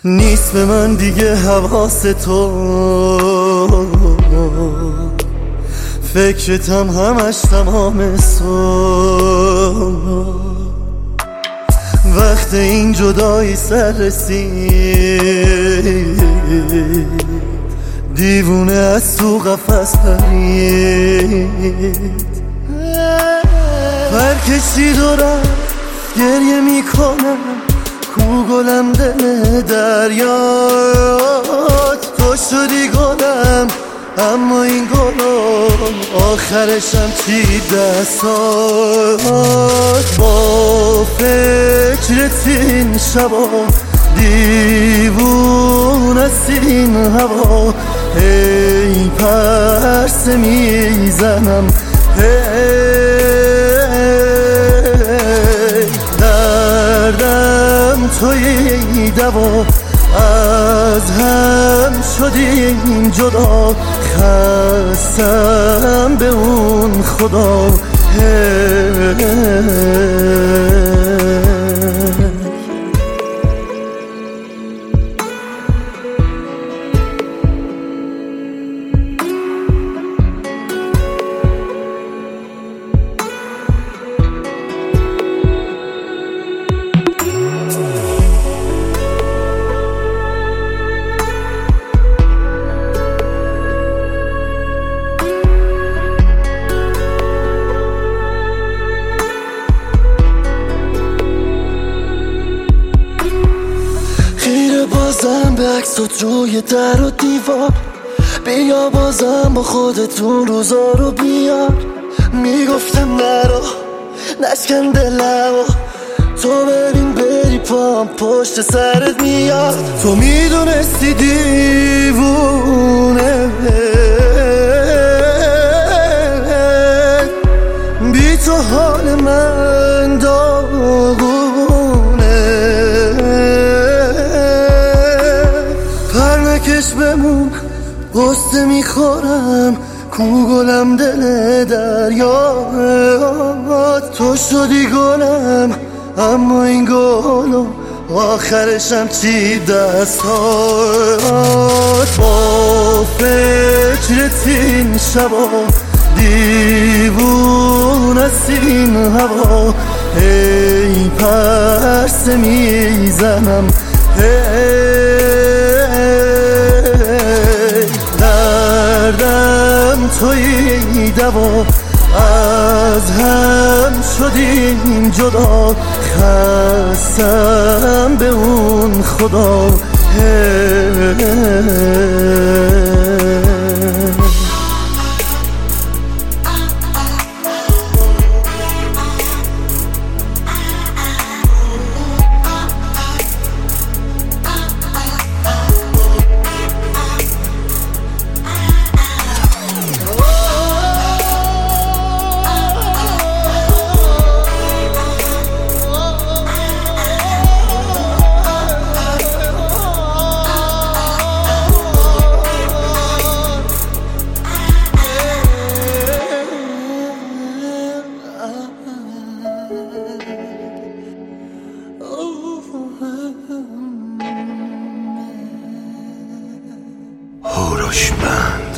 نیست به من دیگه حواس تو، فکرتم همش تمام صبح. وقت این جدایی سر رسید، دیوونه از تو قفس پرید، پرکشید و رفت. گریه میکنم کو گلم دل دریات، تو شدی گلم اما این گلم آخرشم چی دستات. با فکرت این شبا دیوون است این هوا، هی پرسه میزنم دردم توی دوا، از هم شدیم جدا، خستم به اون خدا. بازم به عکسات روی در و دیوار، بیا بازم با خودتون روزا رو بیار. میگفتم نرو نشکن دلمو، تو ببین بری پام پشت سرت میاد. تو میدونستی دیوونه بی تو حال من داغونه، کش بمون قصه میخورم کو گلم دل دریات. تو شدی گلم اما این گلم آخرشم چی دستات. با فکرت این شبا دیوون است این هوا، هی پرسه میزنم دردم توی دوا، از هم شدیم جدا، خستم به اون خدا. هوروشمند